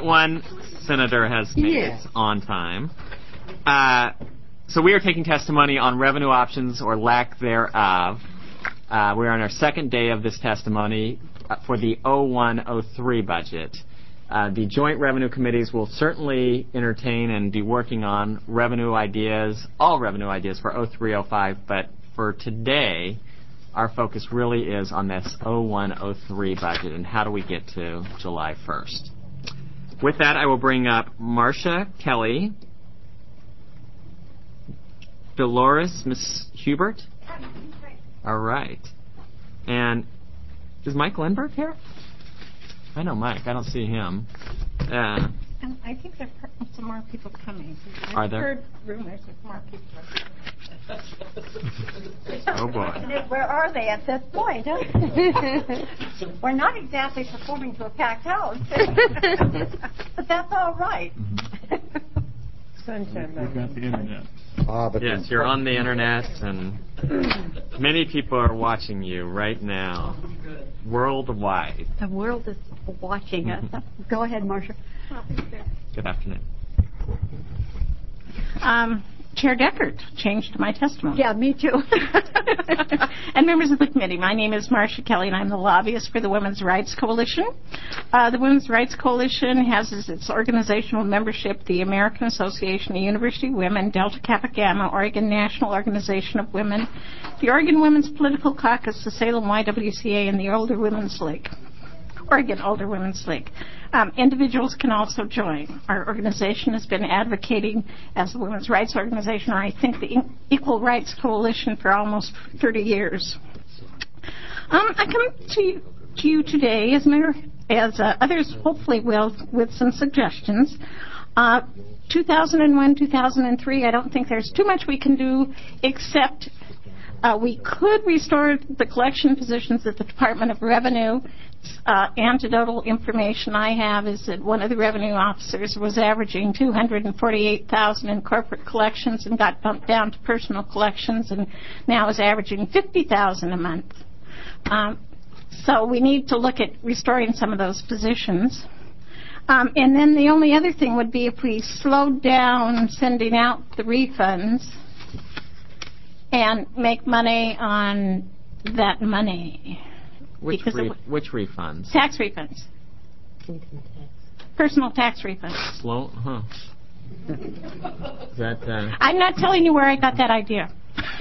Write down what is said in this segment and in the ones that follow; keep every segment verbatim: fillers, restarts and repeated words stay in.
one senator has made Yeah. it on time. Uh, so we are taking testimony on revenue options or lack thereof. Uh, we're on our second day of this testimony uh, for the oh one oh three budget. Uh, the joint revenue committees will certainly entertain and be working on revenue ideas, all revenue ideas for oh three oh five, but for today, our focus really is on this oh one oh three budget and how do we get to July first. With that, I will bring up Marcia Kelly, Dolores, Miss Hubert. All right. And is Mike Lindbergh here? I know Mike. I don't see him. Uh, and I think there are some more people coming. I've are there? heard rumors of more people. Oh, boy. Where are they at this point? Huh? We're not exactly performing to a packed house. But that's all right. Sunshine. We've got the internet. Ah, but Yes, you're on the internet, and many people are watching you right now, worldwide. The world is watching us. Go ahead, Marcia. Good afternoon. Um, Chair Deckert changed my testimony. Yeah, me too. And members of the committee, my name is Marcia Kelly, and I'm the lobbyist for the Women's Rights Coalition. Uh, the Women's Rights Coalition has as its organizational membership the American Association of University Women, Delta Kappa Gamma, Oregon National Organization of Women, the Oregon Women's Political Caucus, the Salem Y W C A, and the Older Women's League. Oregon Older Women's League. Um, individuals can also join. Our organization has been advocating as the Women's Rights Organization, or I think the Equal Rights Coalition, for almost thirty years. Um, I come to you, to you today, as, mayor, as uh, others hopefully will, with some suggestions. Uh, two thousand one, two thousand three, I don't think there's too much we can do except uh, we could restore the collection positions at the Department of Revenue. Uh, anecdotal information I have is that one of the revenue officers was averaging two hundred forty-eight thousand dollars in corporate collections and got bumped down to personal collections and now is averaging fifty thousand dollars a month. Um, so we need to look at restoring some of those positions. Um, and then the only other thing would be if we slowed down sending out the refunds and make money on that money. Which, re- which refunds? Tax refunds. Personal tax refunds. Slow, huh? Is that, uh... I'm not telling you where I got that idea.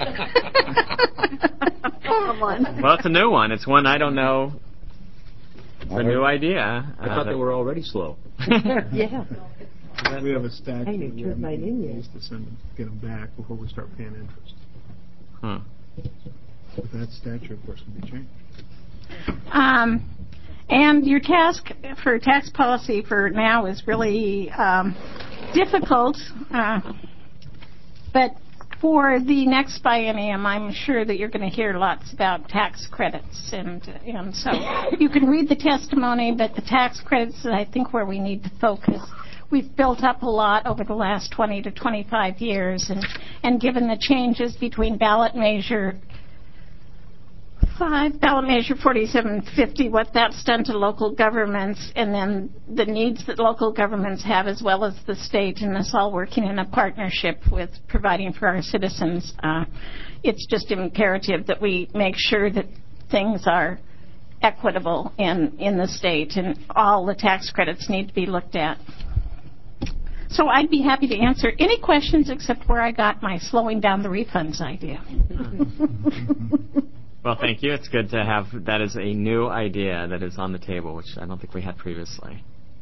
Come on. Well, it's a new one. It's one I don't know. It's a new idea. I thought uh, they were already slow. Yeah. We have a statute Hey, that we you're have right in there. to send them, get them back before we start paying interest. Huh. But that statute, of course, can be changed. Um, and your task for tax policy for now is really um, difficult, uh, but for the next biennium, I'm sure that you're going to hear lots about tax credits, and, and so you can read the testimony, but the tax credits is, I think, where we need to focus. We've built up a lot over the last twenty to twenty-five years, and, and given the changes between ballot measure Five, ballot measure forty-seven fifty, what that's done to local governments, and then the needs that local governments have as well as the state, and us all working in a partnership with providing for our citizens. Uh, it's just imperative that we make sure that things are equitable in, in the state, and all the tax credits need to be looked at. So I'd be happy to answer any questions except where I got my slowing down the refunds idea. Well, thank you. It's good to have that as a new idea that is on the table, which I don't think we had previously.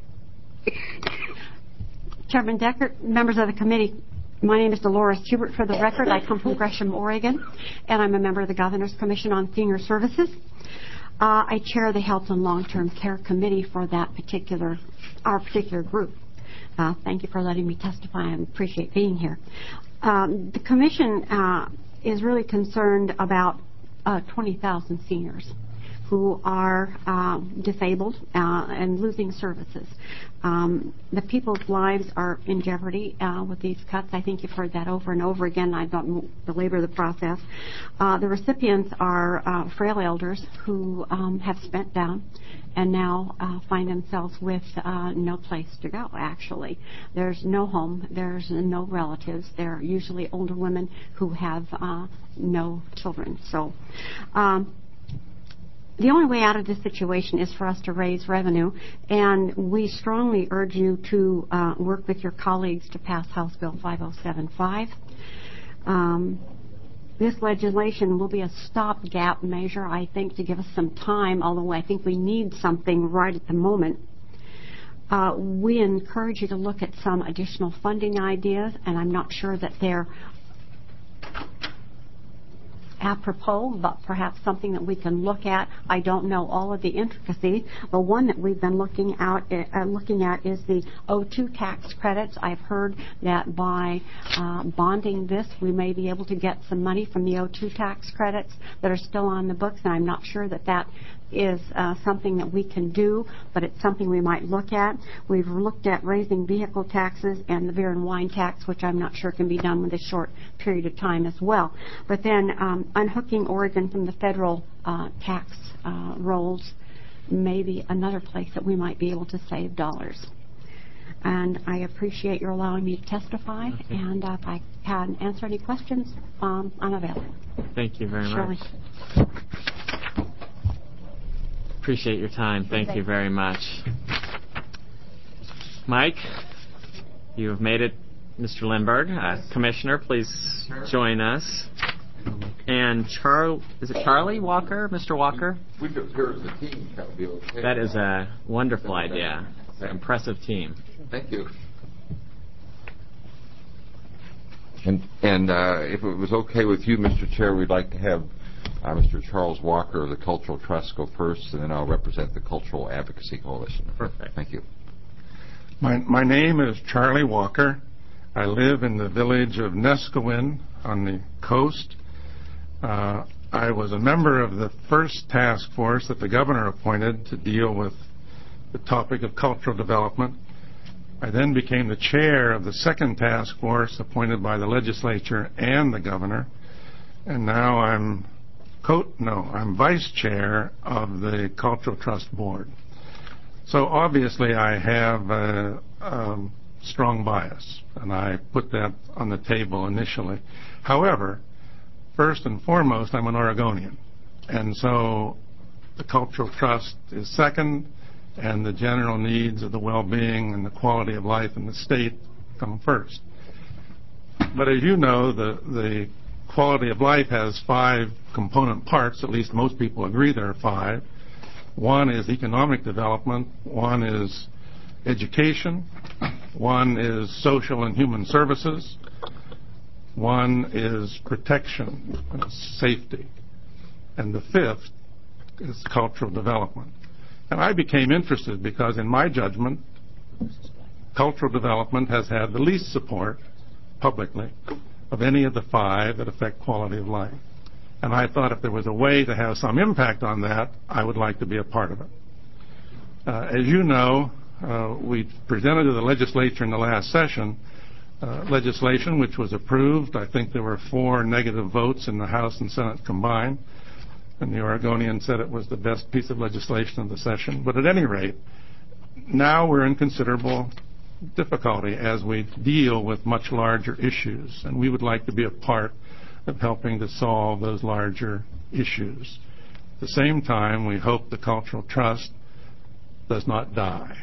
Chairman Deckert, members of the committee, my name is Dolores Hubert. For the record, I come from Gresham, Oregon, and I'm a member of the Governor's Commission on Senior Services. Uh, I chair the Health and Long-Term Care Committee for that particular, our particular group. Uh, thank you for letting me testify. I appreciate being here. Um, the Commission uh, is really concerned about Uh, twenty thousand seniors who are uh, disabled uh, and losing services. Um, the people's lives are in jeopardy uh, with these cuts. I think you've heard that over and over again. I don't belabor the process. Uh, the recipients are uh, frail elders who um, have spent down and now uh, find themselves with uh, no place to go, actually. There's no home. There's no relatives. They're usually older women who have uh, no children. So um, the only way out of this situation is for us to raise revenue, and we strongly urge you to uh, work with your colleagues to pass House Bill five oh seven five. Um, This legislation will be a stopgap measure, I think, to give us some time, although I think we need something right at the moment. Uh, we encourage you to look at some additional funding ideas, and I'm not sure that they're apropos, but perhaps something that we can look at. I don't know all of the intricacies. The one that we've been looking out uh, looking at is the O two tax credits. I've heard that by uh, bonding this, we may be able to get some money from the O two tax credits that are still on the books, and I'm not sure that that is uh, something that we can do, but it's something we might look at. We've looked at raising vehicle taxes and the beer and wine tax, which I'm not sure can be done with a short period of time as well. But then um, unhooking Oregon from the federal uh, tax uh, rolls may be another place that we might be able to save dollars. And I appreciate your allowing me to testify, okay. and uh, if I can answer any questions, um, I'm available. Thank you very Shirley. much. Appreciate your time. Thank you very much. Mike, you have made it. Mister Lindberg, uh, Commissioner, please join us. And Charlie, is it Charlie Walker, Mister Walker? We could appear as a team. That would be okay. That is a wonderful idea. It's an impressive team. Thank you. And, and uh, if it was okay with you, Mister Chair, we'd like to have uh, Mister Charles Walker of the Cultural Trust go first, and then I'll represent the Cultural Advocacy Coalition. Perfect. Thank you. My, my name is Charlie Walker. I live in the village of Neskowin on the coast. Uh, I was a member of the first task force that the governor appointed to deal with the topic of cultural development. I then became the chair of the second task force appointed by the legislature and the governor. And now I'm co- no, I'm vice chair of the Cultural Trust Board. So obviously I have a, a strong bias, and I put that on the table initially. However, first and foremost, I'm an Oregonian, and so the Cultural Trust is second, and the general needs of the well-being and the quality of life in the state come first. But as you know, the, the quality of life has five component parts. At least most people agree there are five. One is economic development, one is education, one is social and human services, one is protection, safety, and the fifth is cultural development. And I became interested because, in my judgment, cultural development has had the least support publicly of any of the five that affect quality of life. And I thought if there was a way to have some impact on that, I would like to be a part of it. Uh, as you know, uh, we presented to the legislature in the last session uh, legislation which was approved. I think there were four negative votes in the House and Senate combined, and the Oregonian said it was the best piece of legislation of the session. But at any rate, now we're in considerable difficulty as we deal with much larger issues, and we would like to be a part of helping to solve those larger issues. At the same time, we hope the Cultural Trust does not die.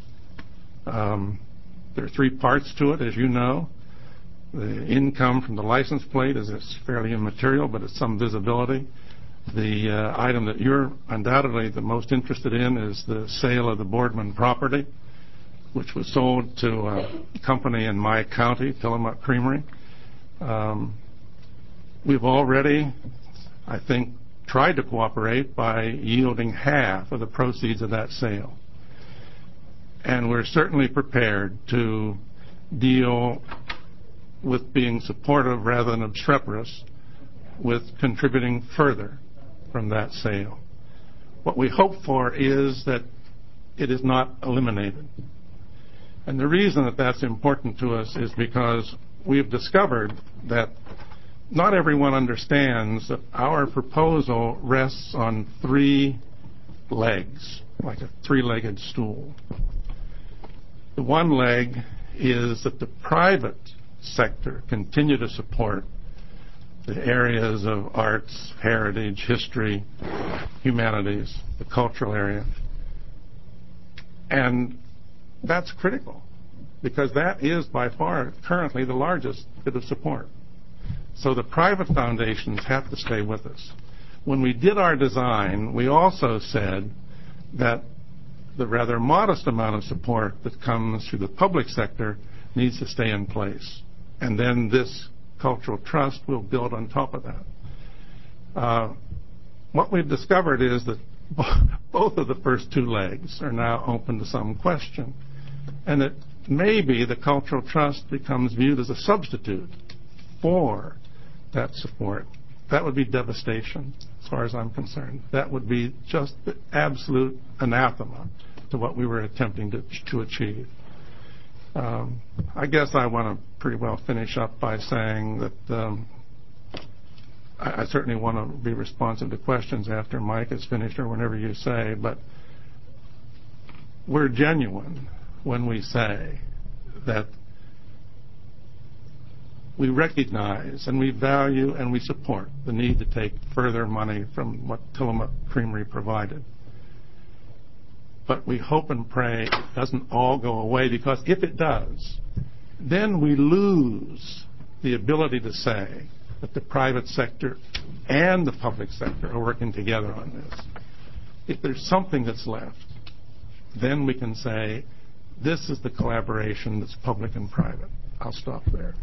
Um, there are three parts to it, as you know. The income from the license plate is fairly immaterial, but it's some visibility. The uh, item that you're undoubtedly the most interested in is the sale of the Boardman property, which was sold to a company in my county, Tillamook Creamery. Um, we've already, I think, tried to cooperate by yielding half of the proceeds of that sale. And we're certainly prepared to deal with being supportive rather than obstreperous with contributing further from that sale. What we hope for is that it is not eliminated. And the reason that that's important to us is because we've discovered that not everyone understands that our proposal rests on three legs, like a three-legged stool. The one leg is that the private sector continue to support the areas of arts, heritage, history, humanities, the cultural area. And that's critical, because that is by far currently the largest bit of support. So the private foundations have to stay with us. When we did our design, we also said that the rather modest amount of support that comes through the public sector needs to stay in place. And then this cultural trust will build on top of that. Uh, what we've discovered is that both of the first two legs are now open to some question, and that maybe the cultural trust becomes viewed as a substitute for that support. That would be devastation, as far as I'm concerned. That would be just the absolute anathema to what we were attempting to, to achieve. Um, I guess I want to pretty well finish up by saying that um, I, I certainly want to be responsive to questions after Mike is finished or whenever you say, but we're genuine when we say that we recognize and we value and we support the need to take further money from what Tillamook Creamery provided. But we hope and pray it doesn't all go away, because if it does, then we lose the ability to say that the private sector and the public sector are working together on this. If there's something that's left, then we can say this is the collaboration that's public and private. I'll stop there.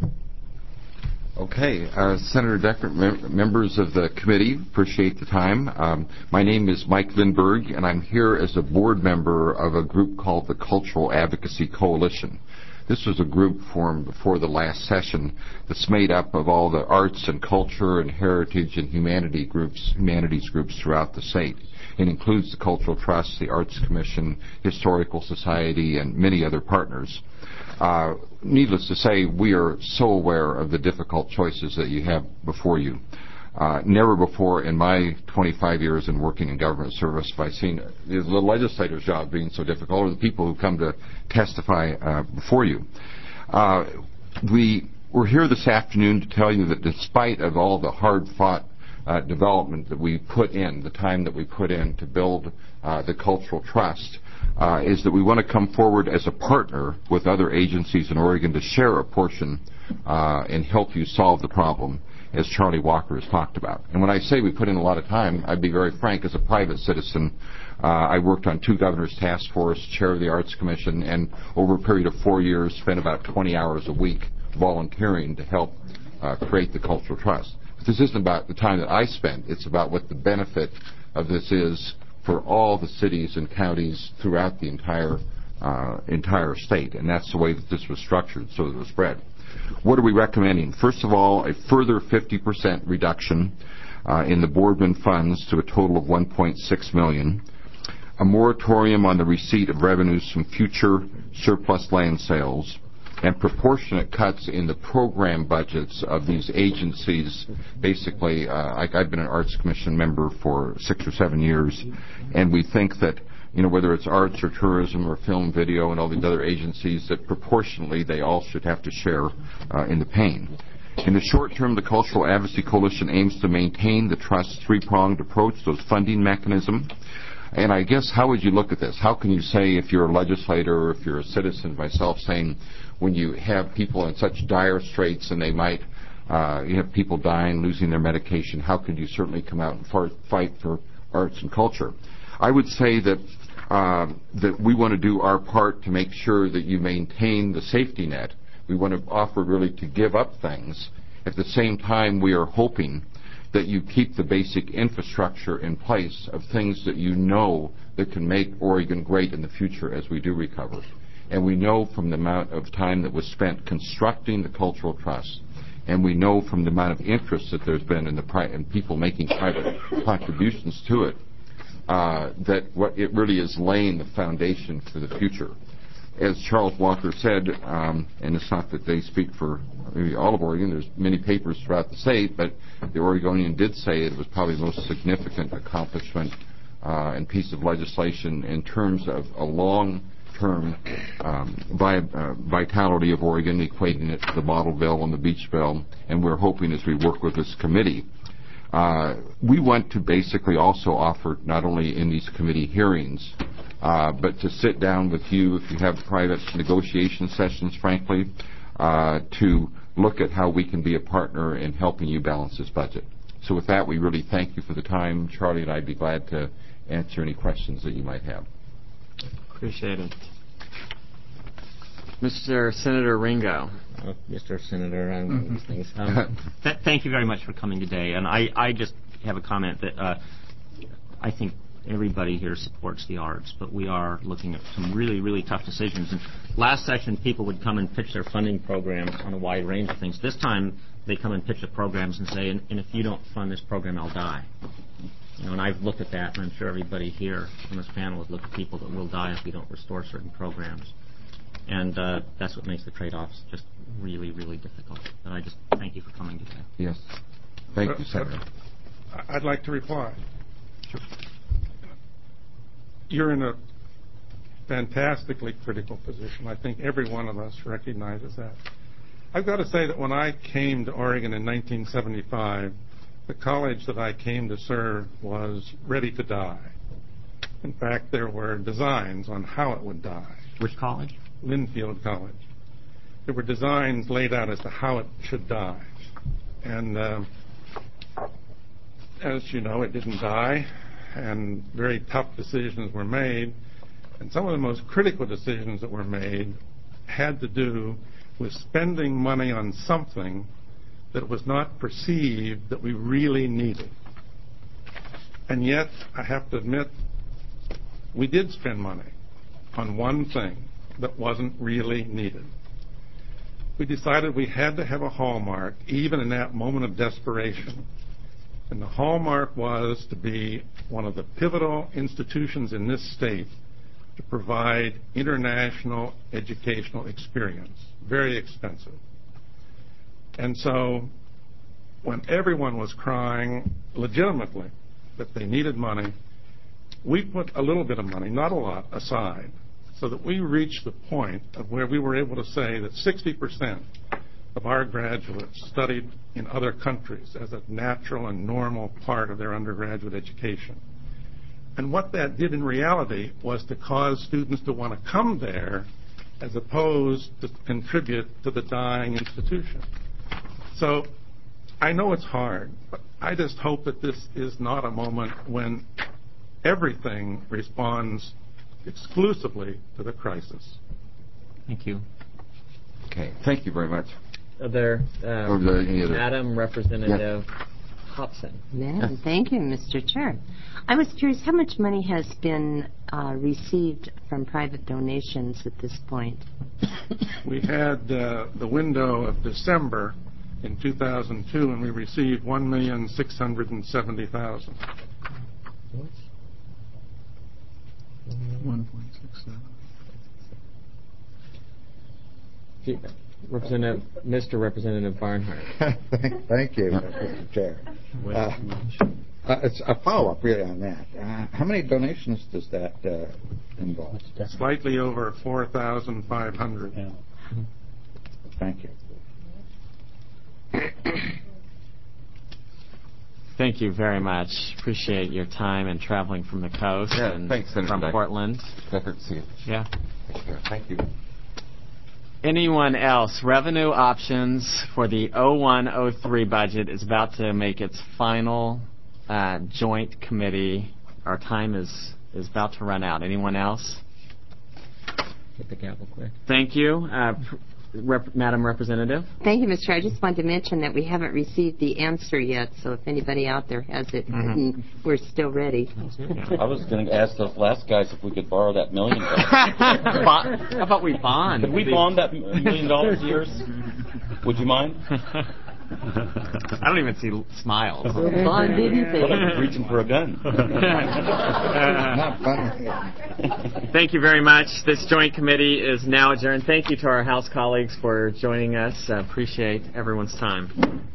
Okay, uh, Senator Deckert, mem- members of the committee, appreciate the time. Um, my name is Mike Lindberg, and I'm here as a board member of a group called the Cultural Advocacy Coalition. This was a group formed before the last session that's made up of all the arts and culture and heritage and humanity groups, humanities groups throughout the state. It includes the Cultural Trust, the Arts Commission, Historical Society, and many other partners. Uh, needless to say, we are so aware of the difficult choices that you have before you. Uh, never before in my twenty-five years in working in government service have I seen the legislator's job being so difficult, or the people who come to testify uh, before you. Uh, we, we're here this afternoon to tell you that despite of all the hard-fought uh, development that we put in, the time that we put in to build uh, the Cultural Trust, Uh, is that we want to come forward as a partner with other agencies in Oregon to share a portion uh, and help you solve the problem, as Charlie Walker has talked about. And when I say we put in a lot of time, I'd be very frank. As a private citizen, uh, I worked on two governors' task force, chair of the Arts Commission, and over a period of four years spent about twenty hours a week volunteering to help uh, create the Cultural Trust. But this isn't about the time that I spent. It's about what the benefit of this is for all the cities and counties throughout the entire uh, entire state, and that's the way that this was structured, so that it was spread. What are we recommending? First of all, a further fifty percent reduction uh, in the Boardman funds to a total of one point six million dollars, a moratorium on the receipt of revenues from future surplus land sales, and proportionate cuts in the program budgets of these agencies. Basically, uh, I, I've been an Arts Commission member for six or seven years, and we think that, you know, whether it's arts or tourism or film, video, and all these other agencies, that proportionally they all should have to share uh, in the pain. In the short term, the Cultural Advocacy Coalition aims to maintain the Trust's three-pronged approach, those funding mechanism. And I guess, how would you look at this? How can you say, if you're a legislator or if you're a citizen, myself, saying, when you have people in such dire straits and they might, uh, you have people dying, losing their medication, how could you certainly come out and far, fight for arts and culture? I would say that um, that we want to do our part to make sure that you maintain the safety net. We want to offer really to give up things. At the same time, we are hoping that you keep the basic infrastructure in place of things that you know that can make Oregon great in the future as we do recover. And we know from the amount of time that was spent constructing the Cultural Trust, and we know from the amount of interest that there's been in the pri- in people making private contributions to it, uh, that what it really is laying the foundation for the future. As Charles Walker said, um, and it's not that they speak for maybe all of Oregon, there's many papers throughout the state, but the Oregonian did say it was probably the most significant accomplishment uh, and piece of legislation in terms of a long-term um, vi- uh, vitality of Oregon, equating it to the Model Bill and the Beach Bill, and we're hoping as we work with this committee. Uh, we want to basically also offer, not only in these committee hearings, uh, but to sit down with you if you have private negotiation sessions, frankly, uh, to look at how we can be a partner in helping you balance this budget. So with that, we really thank you for the time. Charlie and I would be glad to answer any questions that you might have. Appreciate it. Mister Senator Ringo. Uh, Mister Senator, I'm mm-hmm. these things. Um, th- thank you very much for coming today. And I, I just have a comment that uh, I think everybody here supports the arts, but we are looking at some really, really tough decisions. And last session, people would come and pitch their funding programs on a wide range of things. This time, they come and pitch the programs and say, and, and if you don't fund this program, I'll die. You know, and I've looked at that, and I'm sure everybody here on this panel has looked at people that will die if we don't restore certain programs. And uh, that's what makes the trade-offs just really, really difficult. And I just thank you for coming today. Yes. Thank you, Senator. I'd like to reply. Sure. You're in a fantastically critical position. I think every one of us recognizes that. I've got to say that when I came to Oregon in nineteen seventy-five, the college that I came to serve was ready to die. In fact, there were designs on how it would die. Which college? Linfield College. There were designs laid out as to how it should die. And uh, as you know, it didn't die, and very tough decisions were made. And some of the most critical decisions that were made had to do with spending money on something that was not perceived that we really needed. And yet, I have to admit, we did spend money on one thing that wasn't really needed. We decided we had to have a hallmark, even in that moment of desperation. And the hallmark was to be one of the pivotal institutions in this state to provide international educational experience. Very expensive. And so when everyone was crying legitimately that they needed money, we put a little bit of money, not a lot, aside, so that we reached the point of where we were able to say that sixty percent of our graduates studied in other countries as a natural and normal part of their undergraduate education. And what that did in reality was to cause students to want to come there as opposed to contribute to the dying institution. So I know it's hard, but I just hope that this is not a moment when everything responds exclusively to the crisis. Thank you. Okay. Thank you very much. Are there, um, there any other? Madam Representative yes. Hobson. Madam, yes. Thank you, Mister Chair. I was curious, how much money has been uh, received from private donations at this point? We had uh, the window of December in two thousand two, and we received one million six hundred seventy thousand dollars. one point six seven. Representative, Mister Representative Barnhart. Thank you, Mister Chair. Uh, uh, it's a follow-up, really, on that. Uh, how many donations does that uh, involve? Slightly over four thousand five hundred. Yeah. Thank you. Thank you very much. Appreciate your time and traveling from the coast yeah, and thanks, Senator from Dyke. Portland. Pleasure to see you. Yeah. Thank you. Anyone else? Revenue options for the oh one oh three budget is about to make its final uh, joint committee. Our time is, is about to run out. Anyone else? Hit the gavel quick. Thank you. Uh, Rep- Madam Representative. Thank you, Mister Chair. I just wanted to mention that we haven't received the answer yet, so if anybody out there has it, mm-hmm. we're still ready. I was going to ask those last guys if we could borrow that million dollars. How about we bond? Could we bond that million dollars yours? Would you mind? I don't even see smiles. Vaughn didn't think it. Reaching for a gun. Not funny. Thank you very much. This joint committee is now adjourned. Thank you to our House colleagues for joining us. I appreciate everyone's time.